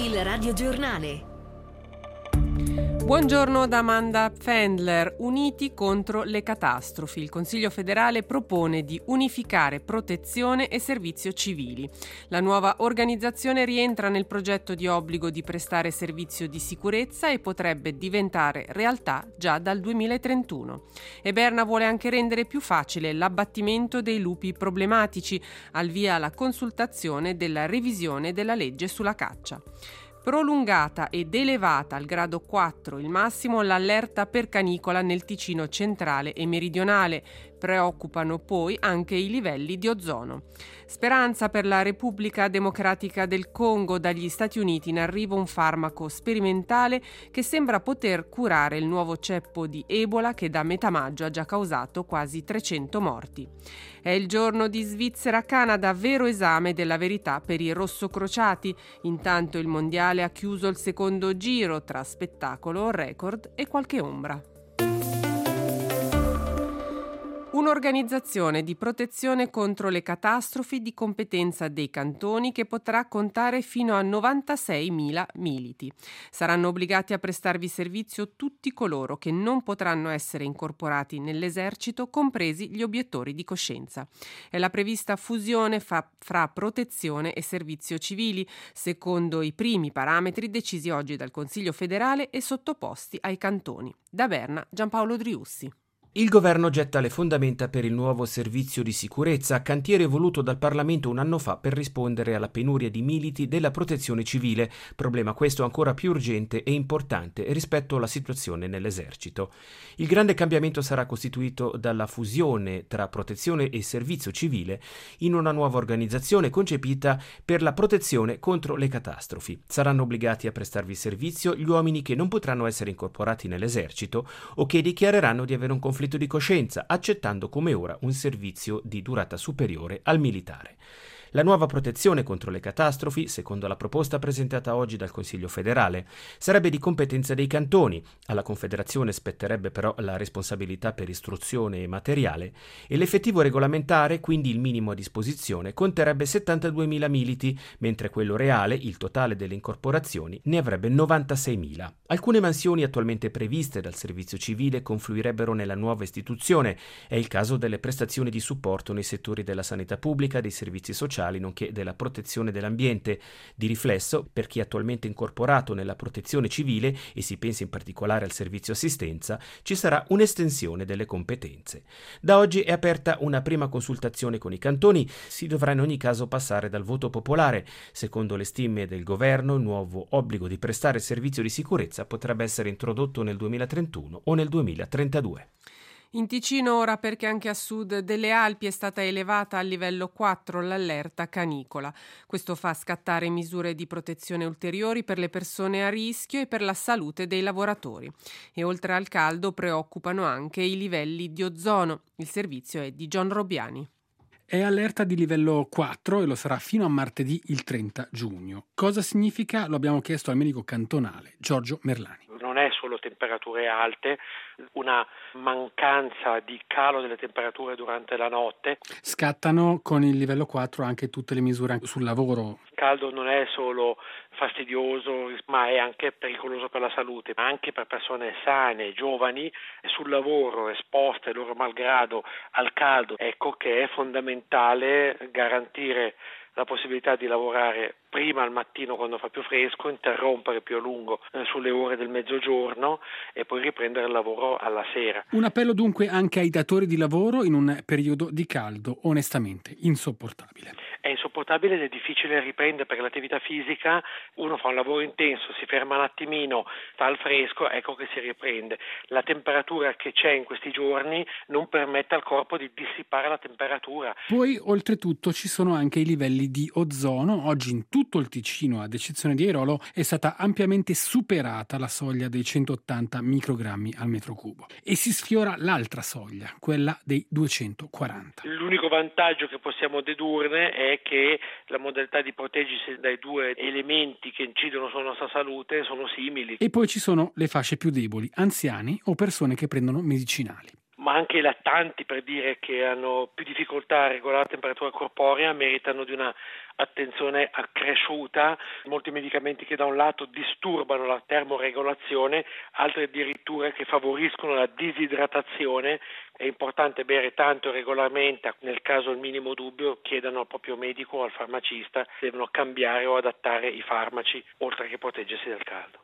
Il radiogiornale. Buongiorno da Amanda Fendler. Uniti contro le catastrofi. Il Consiglio federale propone di unificare protezione e servizio civili. La nuova organizzazione rientra nel progetto di obbligo di prestare servizio di sicurezza e potrebbe diventare realtà già dal 2031. E Berna vuole anche rendere più facile l'abbattimento dei lupi problematici, al via la consultazione della revisione della legge sulla caccia. Prolungata ed elevata al grado 4 il massimo l'allerta per canicola nel Ticino centrale e meridionale. Preoccupano poi anche i livelli di ozono. Speranza per la Repubblica Democratica del Congo. Dagli Stati Uniti in arrivo un farmaco sperimentale che sembra poter curare il nuovo ceppo di Ebola che da metà maggio ha già causato quasi 300 morti. È il giorno di Svizzera-Canada, vero esame della verità per i rossocrociati. Intanto il mondiale ha chiuso il secondo giro tra spettacolo, record e qualche ombra. Un'organizzazione di protezione contro le catastrofi di competenza dei cantoni che potrà contare fino a 96.000 militi. Saranno obbligati a prestarvi servizio tutti coloro che non potranno essere incorporati nell'esercito, compresi gli obiettori di coscienza. È la prevista fusione fra protezione e servizio civili, secondo i primi parametri decisi oggi dal Consiglio federale e sottoposti ai cantoni. Da Berna, Giampaolo Driussi. Il governo getta le fondamenta per il nuovo servizio di sicurezza, cantiere voluto dal Parlamento un anno fa per rispondere alla penuria di militi della protezione civile, problema questo ancora più urgente e importante rispetto alla situazione nell'esercito. Il grande cambiamento sarà costituito dalla fusione tra protezione e servizio civile in una nuova organizzazione concepita per la protezione contro le catastrofi. Saranno obbligati a prestarvi servizio gli uomini che non potranno essere incorporati nell'esercito o che dichiareranno di avere un conflitto di coscienza, accettando come ora un servizio di durata superiore al militare. La nuova protezione contro le catastrofi, secondo la proposta presentata oggi dal Consiglio federale, sarebbe di competenza dei cantoni. Alla Confederazione spetterebbe però la responsabilità per istruzione e materiale e l'effettivo regolamentare, quindi il minimo a disposizione, conterebbe 72.000 militi, mentre quello reale, il totale delle incorporazioni, ne avrebbe 96.000. Alcune mansioni attualmente previste dal servizio civile confluirebbero nella nuova istituzione. È il caso delle prestazioni di supporto nei settori della sanità pubblica, dei servizi sociali, nonché della protezione dell'ambiente. Di riflesso, per chi è attualmente incorporato nella protezione civile, e si pensa in particolare al servizio assistenza, ci sarà un'estensione delle competenze. Da oggi è aperta una prima consultazione con i cantoni, si dovrà in ogni caso passare dal voto popolare. Secondo le stime del governo, il nuovo obbligo di prestare servizio di sicurezza potrebbe essere introdotto nel 2031 o nel 2032. In Ticino ora, perché anche a sud delle Alpi è stata elevata al livello 4 l'allerta canicola. Questo fa scattare misure di protezione ulteriori per le persone a rischio e per la salute dei lavoratori. E oltre al caldo preoccupano anche i livelli di ozono. Il servizio è di John Robbiani. È allerta di livello 4 e lo sarà fino a martedì il 30 giugno. Cosa significa? Lo abbiamo chiesto al medico cantonale Giorgio Merlani. Non è solo temperature alte, una mancanza di calo delle temperature durante la notte. Scattano con il livello 4 anche tutte le misure sul lavoro. Il caldo non è solo fastidioso, ma è anche pericoloso per la salute, ma anche per persone sane, giovani, sul lavoro, esposte loro malgrado al caldo. Ecco che è fondamentale garantire la possibilità di lavorare prima al mattino quando fa più fresco, interrompere più a lungo sulle ore del mezzogiorno e poi riprendere il lavoro alla sera. Un appello dunque anche ai datori di lavoro in un periodo di caldo onestamente insopportabile. È insopportabile ed è difficile riprendere perché l'attività fisica, uno fa un lavoro intenso, si ferma un attimino, sta al fresco, ecco che si riprende. La temperatura che c'è in questi giorni non permette al corpo di dissipare la temperatura. Poi oltretutto ci sono anche i livelli di ozono. Oggi in tutto il Ticino, ad eccezione di Airolo, è stata ampiamente superata la soglia dei 180 microgrammi al metro cubo e si sfiora l'altra soglia, quella dei 240. L'unico vantaggio che possiamo dedurne è che la modalità di proteggersi dai due elementi che incidono sulla nostra salute sono simili. E poi ci sono le fasce più deboli, anziani o persone che prendono medicinali. ma anche i lattanti, per dire, che hanno più difficoltà a regolare la temperatura corporea, meritano di una attenzione accresciuta. Molti medicamenti che da un lato disturbano la termoregolazione, altri addirittura che favoriscono la disidratazione. È importante bere tanto regolarmente, nel caso il minimo dubbio chiedano al proprio medico o al farmacista se devono cambiare o adattare i farmaci, oltre che proteggersi dal caldo.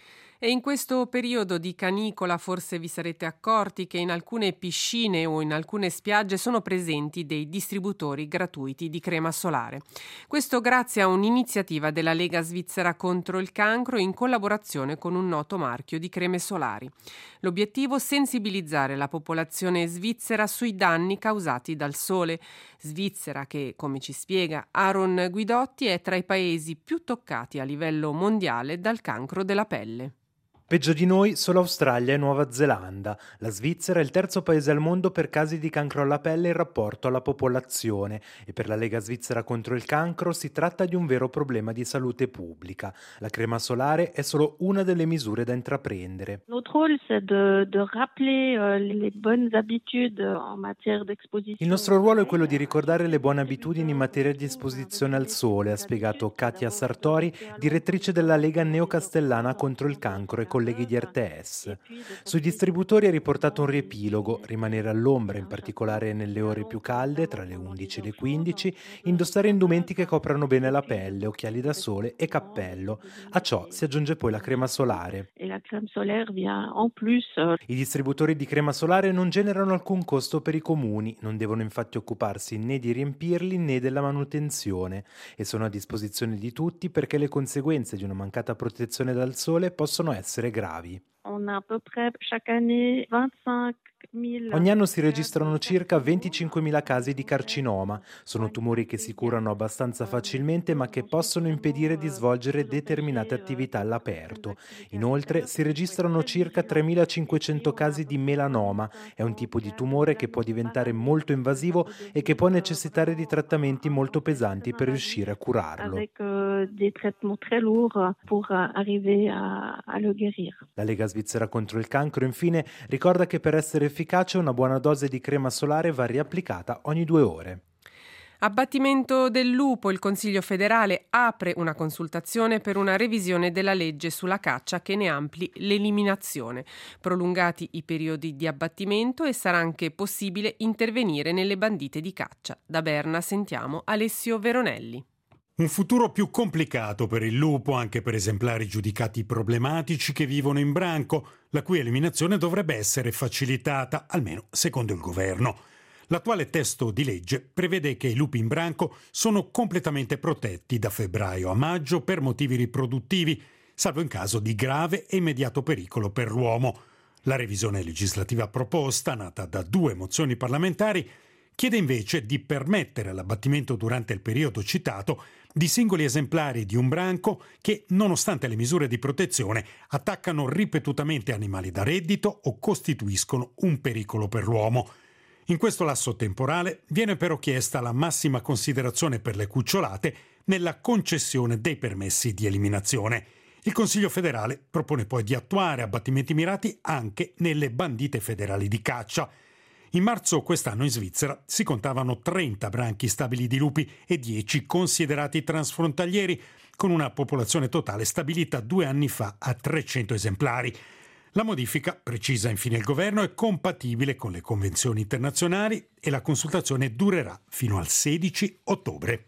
E in questo periodo di canicola forse vi sarete accorti che in alcune piscine o in alcune spiagge sono presenti dei distributori gratuiti di crema solare. Questo grazie a un'iniziativa della Lega Svizzera contro il cancro in collaborazione con un noto marchio di creme solari. L'obiettivo è sensibilizzare la popolazione svizzera sui danni causati dal sole. Svizzera che, come ci spiega Aaron Guidotti, è tra i paesi più toccati a livello mondiale dal cancro della pelle. Peggio di noi solo Australia e Nuova Zelanda. La Svizzera è il terzo paese al mondo per casi di cancro alla pelle in rapporto alla popolazione e per la Lega Svizzera contro il cancro si tratta di un vero problema di salute pubblica. La crema solare è solo una delle misure da intraprendere. Notre rôle c'est de rappeler les bonnes habitudes en matière d'exposition. Il nostro ruolo è quello di ricordare le buone abitudini in materia di esposizione al sole, ha spiegato Katia Sartori, direttrice della Lega Neocastellana contro il cancro e colleghi di RTS. Sui distributori ha riportato un riepilogo: rimanere all'ombra, in particolare nelle ore più calde, tra le 11 e le 15, indossare indumenti che coprano bene la pelle, occhiali da sole e cappello. A ciò si aggiunge poi la crema solare. E la crème solaire vient en plus. I distributori di crema solare non generano alcun costo per i comuni, non devono infatti occuparsi né di riempirli né della manutenzione e sono a disposizione di tutti perché le conseguenze di una mancata protezione dal sole possono essere gravi. On a à peu près chaque année 25 Ogni anno si registrano circa 25.000 casi di carcinoma. Sono tumori che si curano abbastanza facilmente ma che possono impedire di svolgere determinate attività all'aperto. Inoltre si registrano circa 3.500 casi di melanoma. È un tipo di tumore che può diventare molto invasivo e che può necessitare di trattamenti molto pesanti per riuscire a curarlo. des traitements très lourds pour arriver à le guérir. La Lega Svizzera contro il cancro, infine, ricorda che per essere efficace una buona dose di crema solare va riapplicata ogni 2 ore. Abbattimento del lupo. Il Consiglio federale apre una consultazione per una revisione della legge sulla caccia che ne ampli l'eliminazione. Prolungati i periodi di abbattimento e sarà anche possibile intervenire nelle bandite di caccia. Da Berna sentiamo Alessio Veronelli. Un futuro più complicato per il lupo, anche per esemplari giudicati problematici che vivono in branco, la cui eliminazione dovrebbe essere facilitata, almeno secondo il governo. L'attuale testo di legge prevede che i lupi in branco sono completamente protetti da febbraio a maggio per motivi riproduttivi, salvo in caso di grave e immediato pericolo per l'uomo. La revisione legislativa proposta, nata da 2 mozioni parlamentari, chiede invece di permettere l'abbattimento durante il periodo citato di singoli esemplari di un branco che, nonostante le misure di protezione, attaccano ripetutamente animali da reddito o costituiscono un pericolo per l'uomo. In questo lasso temporale viene però chiesta la massima considerazione per le cucciolate nella concessione dei permessi di eliminazione. Il Consiglio federale propone poi di attuare abbattimenti mirati anche nelle bandite federali di caccia. In marzo quest'anno in Svizzera si contavano 30 branchi stabili di lupi e 10 considerati transfrontalieri, con una popolazione totale stabilita 2 anni fa a 300 esemplari. La modifica, precisa infine il governo, è compatibile con le convenzioni internazionali e la consultazione durerà fino al 16 ottobre.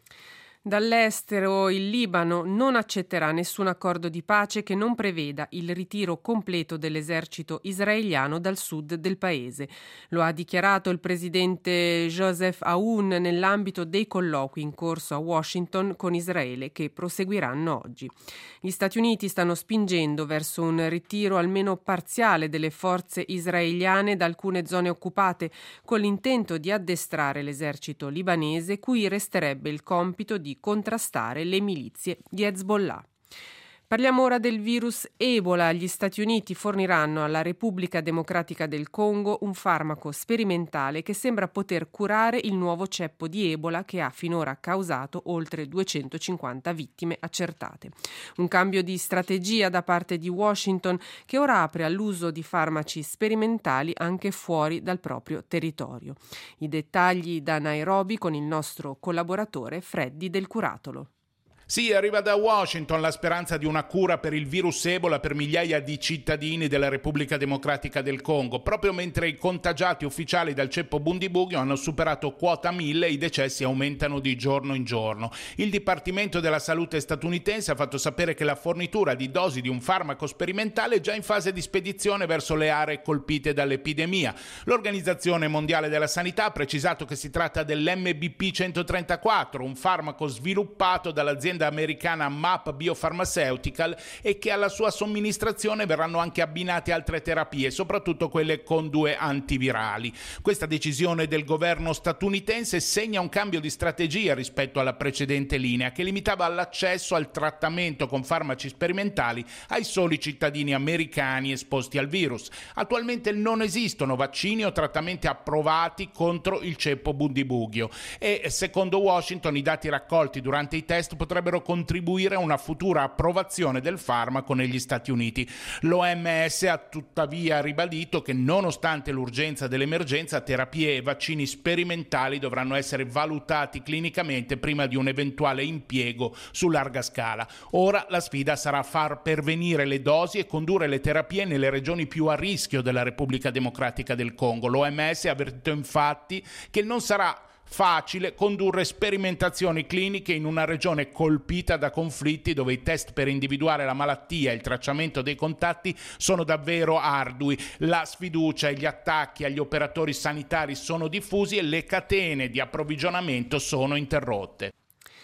Dall'estero il Libano non accetterà nessun accordo di pace che non preveda il ritiro completo dell'esercito israeliano dal sud del paese. Lo ha dichiarato il presidente Joseph Aoun nell'ambito dei colloqui in corso a Washington con Israele che proseguiranno oggi. Gli Stati Uniti stanno spingendo verso un ritiro almeno parziale delle forze israeliane da alcune zone occupate con l'intento di addestrare l'esercito libanese cui resterebbe il compito di contrastare le milizie di Hezbollah. Parliamo ora del virus Ebola. Gli Stati Uniti forniranno alla Repubblica Democratica del Congo un farmaco sperimentale che sembra poter curare il nuovo ceppo di Ebola che ha finora causato oltre 250 vittime accertate. Un cambio di strategia da parte di Washington che ora apre all'uso di farmaci sperimentali anche fuori dal proprio territorio. I dettagli da Nairobi con il nostro collaboratore Freddy Del Curatolo. Sì, arriva da Washington la speranza di una cura per il virus Ebola per migliaia di cittadini della Repubblica Democratica del Congo, proprio mentre i contagiati ufficiali dal ceppo Bundibugyo hanno superato quota 1000 e i decessi aumentano di giorno in giorno. Il Dipartimento della Salute statunitense ha fatto sapere che la fornitura di dosi di un farmaco sperimentale è già in fase di spedizione verso le aree colpite dall'epidemia. L'Organizzazione Mondiale della Sanità ha precisato che si tratta dell'MBP 134, un farmaco sviluppato dall'azienda americana MAP Biopharmaceutical e che alla sua somministrazione verranno anche abbinate altre terapie, soprattutto quelle con 2 antivirali. Questa decisione del governo statunitense segna un cambio di strategia rispetto alla precedente linea che limitava l'accesso al trattamento con farmaci sperimentali ai soli cittadini americani esposti al virus. Attualmente non esistono vaccini o trattamenti approvati contro il ceppo Bundibugyo e secondo Washington i dati raccolti durante i test potrebbero contribuire a una futura approvazione del farmaco negli Stati Uniti. L'OMS ha tuttavia ribadito che nonostante l'urgenza dell'emergenza, terapie e vaccini sperimentali dovranno essere valutati clinicamente prima di un eventuale impiego su larga scala. Ora la sfida sarà far pervenire le dosi e condurre le terapie nelle regioni più a rischio della Repubblica Democratica del Congo. L'OMS ha avvertito infatti che non sarà facile condurre sperimentazioni cliniche in una regione colpita da conflitti dove i test per individuare la malattia e il tracciamento dei contatti sono davvero ardui. La sfiducia e gli attacchi agli operatori sanitari sono diffusi e le catene di approvvigionamento sono interrotte.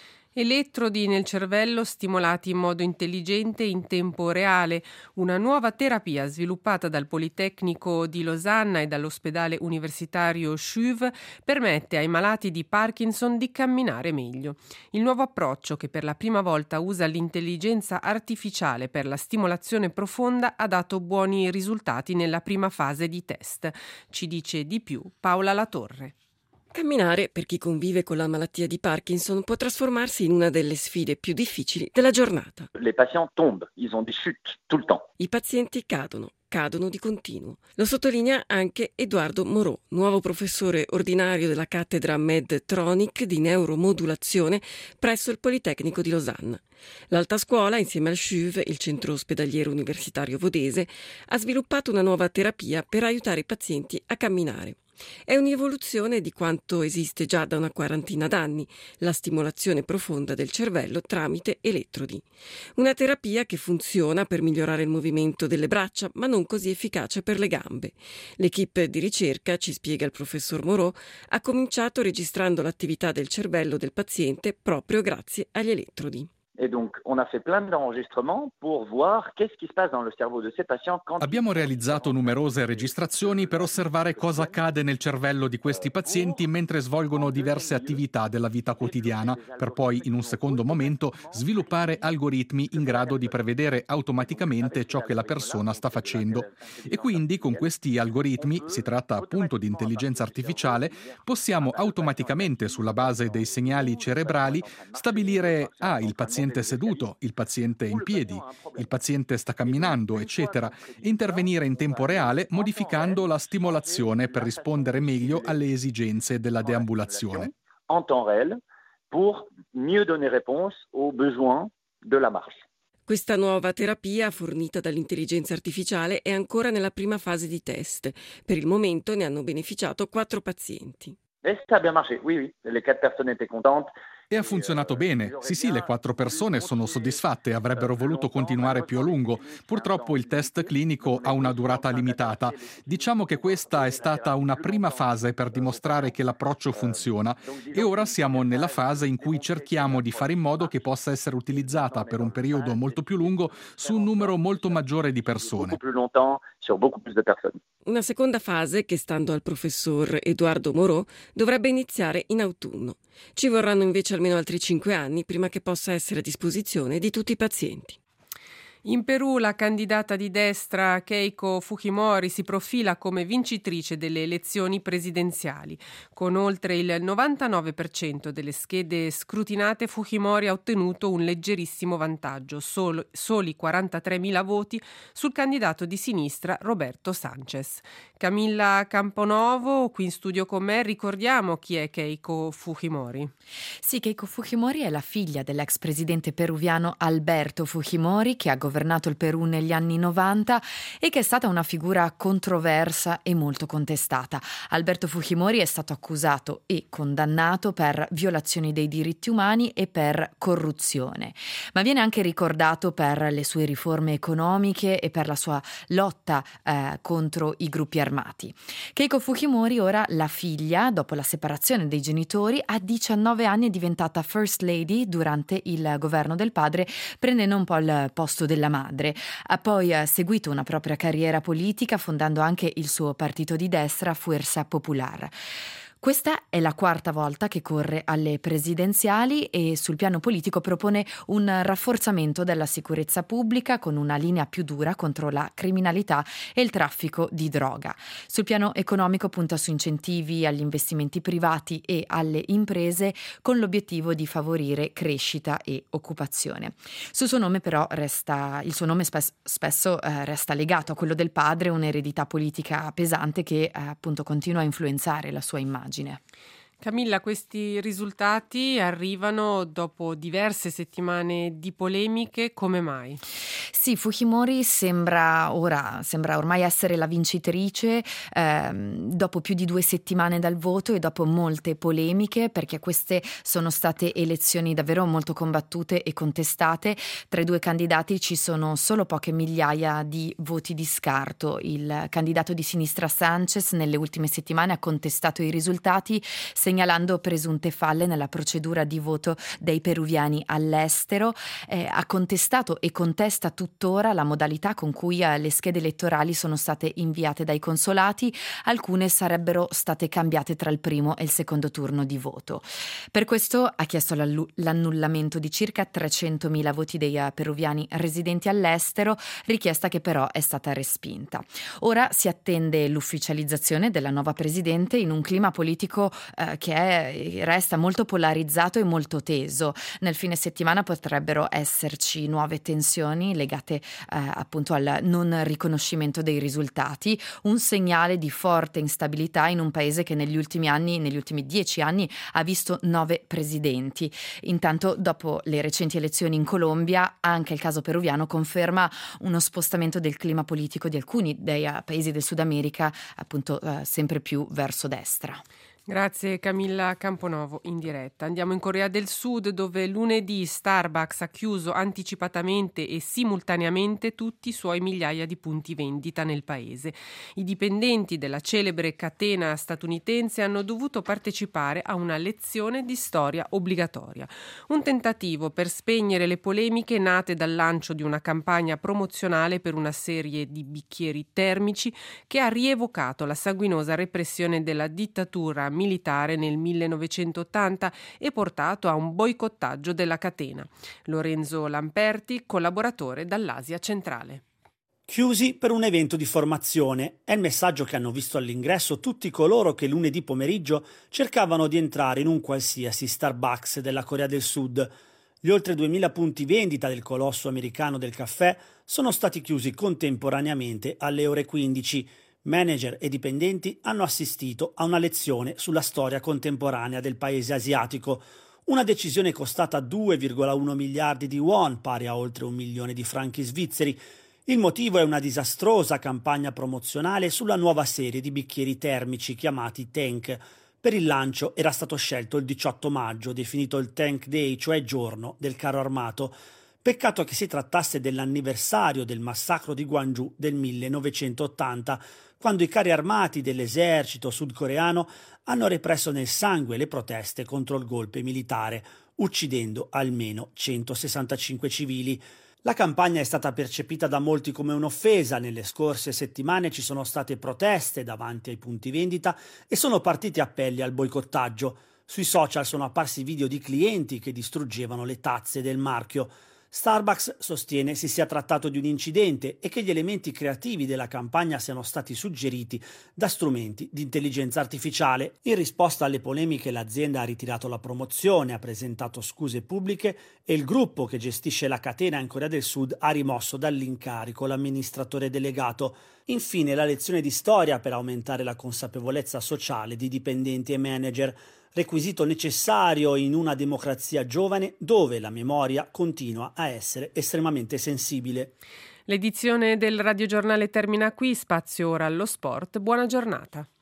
Elettrodi nel cervello stimolati in modo intelligente in tempo reale, una nuova terapia sviluppata dal Politecnico di Losanna e dall'ospedale universitario CHUV permette ai malati di Parkinson di camminare meglio. Il nuovo approccio, che per la prima volta usa l'intelligenza artificiale per la stimolazione profonda, ha dato buoni risultati nella prima fase di test. Ci dice di più Paola Latorre. Camminare, per chi convive con la malattia di Parkinson, può trasformarsi in una delle sfide più difficili della giornata. Les patients tombent, ils ont des chutes tout le temps. I pazienti cadono di continuo. Lo sottolinea anche Edoardo Moreau, nuovo professore ordinario della cattedra Medtronic di neuromodulazione presso il Politecnico di Losanna. L'alta scuola, insieme al CHUV, il centro ospedaliero universitario vodese, ha sviluppato una nuova terapia per aiutare i pazienti a camminare. È un'evoluzione di quanto esiste già da una quarantina d'anni, la stimolazione profonda del cervello tramite elettrodi. Una terapia che funziona per migliorare il movimento delle braccia, ma non così efficace per le gambe. L'equipe di ricerca, ci spiega il professor Moreau, ha cominciato registrando l'attività del cervello del paziente proprio grazie agli elettrodi. Et donc, on a fait plein d'enregistrements pour voir qu'est-ce qui se passe dans le cerveau de ces patients quand... Abbiamo realizzato numerose registrazioni per osservare cosa accade nel cervello di questi pazienti mentre svolgono diverse attività della vita quotidiana, per poi, in un secondo momento, sviluppare algoritmi in grado di prevedere automaticamente ciò che la persona sta facendo. E quindi, con questi algoritmi, si tratta appunto di intelligenza artificiale, possiamo automaticamente, sulla base dei segnali cerebrali, stabilire il paziente seduto, il paziente in piedi, il paziente sta camminando, eccetera, e intervenire in tempo reale modificando la stimolazione per rispondere meglio alle esigenze della deambulazione. En temps réel pour mieux donner réponse aux besoins de la marche. Questa nuova terapia, fornita dall'intelligenza artificiale, è ancora nella prima fase di test. Per il momento ne hanno beneficiato 4 pazienti. Et ça a bien marché, oui, les 4 personnes étaient contentes. E ha funzionato bene. Sì, le 4 persone sono soddisfatte, avrebbero voluto continuare più a lungo. Purtroppo il test clinico ha una durata limitata. Diciamo che questa è stata una prima fase per dimostrare che l'approccio funziona e ora siamo nella fase in cui cerchiamo di fare in modo che possa essere utilizzata per un periodo molto più lungo su un numero molto maggiore di persone. Una seconda fase che, stando al professor Edoardo Moreau, dovrebbe iniziare in autunno. Ci vorranno invece almeno altri 5 anni prima che possa essere a disposizione di tutti i pazienti. In Perù la candidata di destra Keiko Fujimori si profila come vincitrice delle elezioni presidenziali. Con oltre il 99% delle schede scrutinate, Fujimori ha ottenuto un leggerissimo vantaggio, soli 43.000 voti sul candidato di sinistra Roberto Sanchez. Camilla Camponovo, qui in studio con me, ricordiamo chi è Keiko Fujimori. Sì, Keiko Fujimori è la figlia dell'ex presidente peruviano Alberto Fujimori, che ha governato il Perù negli anni 90 e che è stata una figura controversa e molto contestata. Alberto Fujimori è stato accusato e condannato per violazioni dei diritti umani e per corruzione, ma viene anche ricordato per le sue riforme economiche e per la sua lotta contro i gruppi armati. Keiko Fujimori, ora la figlia, dopo la separazione dei genitori, a 19 anni è diventata First Lady durante il governo del padre, prendendo un po' il posto della madre. Ha poi seguito una propria carriera politica, fondando anche il suo partito di destra, Fuerza Popular. Questa è la quarta volta che corre alle presidenziali e sul piano politico propone un rafforzamento della sicurezza pubblica con una linea più dura contro la criminalità e il traffico di droga. Sul piano economico punta su incentivi agli investimenti privati e alle imprese con l'obiettivo di favorire crescita e occupazione. Sul suo nome però il suo nome spesso resta legato a quello del padre, un'eredità politica pesante che appunto continua a influenzare la sua immagine. Camilla, questi risultati arrivano dopo diverse settimane di polemiche, come mai? Sì, Fujimori sembra ormai essere la vincitrice dopo più di 2 settimane dal voto e dopo molte polemiche, perché queste sono state elezioni davvero molto combattute e contestate. Tra i due candidati ci sono solo poche migliaia di voti di scarto. Il candidato di sinistra Sanchez nelle ultime settimane ha contestato i risultati, segnalando presunte falle nella procedura di voto dei peruviani all'estero. Ha contestato e contesta tuttora la modalità con cui le schede elettorali sono state inviate dai consolati. Alcune sarebbero state cambiate tra il primo e il secondo turno di voto. Per questo ha chiesto l'annullamento di circa 300.000 voti dei peruviani residenti all'estero, richiesta che però è stata respinta. Ora si attende l'ufficializzazione della nuova presidente in un clima politico che resta molto polarizzato e molto teso. Nel fine settimana potrebbero esserci nuove tensioni legate appunto al non riconoscimento dei risultati, un segnale di forte instabilità in un paese che negli ultimi 10 anni ha visto 9 presidenti. Intanto, dopo le recenti elezioni in Colombia, anche il caso peruviano conferma uno spostamento del clima politico di alcuni dei paesi del Sud America, appunto sempre più verso destra. Grazie Camilla Camponovo in diretta. Andiamo in Corea del Sud, dove lunedì Starbucks ha chiuso anticipatamente e simultaneamente tutti i suoi migliaia di punti vendita nel paese. I dipendenti della celebre catena statunitense hanno dovuto partecipare a una lezione di storia obbligatoria. Un tentativo per spegnere le polemiche nate dal lancio di una campagna promozionale per una serie di bicchieri termici che ha rievocato la sanguinosa repressione della dittatura militare nel 1980 e portato a un boicottaggio della catena. Lorenzo Lamperti, collaboratore dall'Asia centrale. Chiusi per un evento di formazione è il messaggio che hanno visto all'ingresso tutti coloro che lunedì pomeriggio cercavano di entrare in un qualsiasi Starbucks della Corea del Sud. Gli oltre 2000 punti vendita del colosso americano del caffè sono stati chiusi contemporaneamente alle ore 15. Manager e dipendenti hanno assistito a una lezione sulla storia contemporanea del paese asiatico, una decisione costata 2,1 miliardi di won, pari a oltre 1 milione di franchi svizzeri. Il motivo è una disastrosa campagna promozionale sulla nuova serie di bicchieri termici chiamati Tank. Per il lancio era stato scelto il 18 maggio, definito il Tank Day, cioè giorno del carro armato. Peccato che si trattasse dell'anniversario del massacro di Gwangju del 1980, quando i carri armati dell'esercito sudcoreano hanno represso nel sangue le proteste contro il golpe militare, uccidendo almeno 165 civili. La campagna è stata percepita da molti come un'offesa. Nelle scorse settimane ci sono state proteste davanti ai punti vendita e sono partiti appelli al boicottaggio. Sui social sono apparsi video di clienti che distruggevano le tazze del marchio. Starbucks sostiene si sia trattato di un incidente e che gli elementi creativi della campagna siano stati suggeriti da strumenti di intelligenza artificiale. In risposta alle polemiche l'azienda ha ritirato la promozione, ha presentato scuse pubbliche e il gruppo che gestisce la catena in Corea del Sud ha rimosso dall'incarico l'amministratore delegato. Infine la lezione di storia per aumentare la consapevolezza sociale di dipendenti e manager, requisito necessario in una democrazia giovane dove la memoria continua a essere estremamente sensibile. L'edizione del radiogiornale termina qui, spazio ora allo sport. Buona giornata.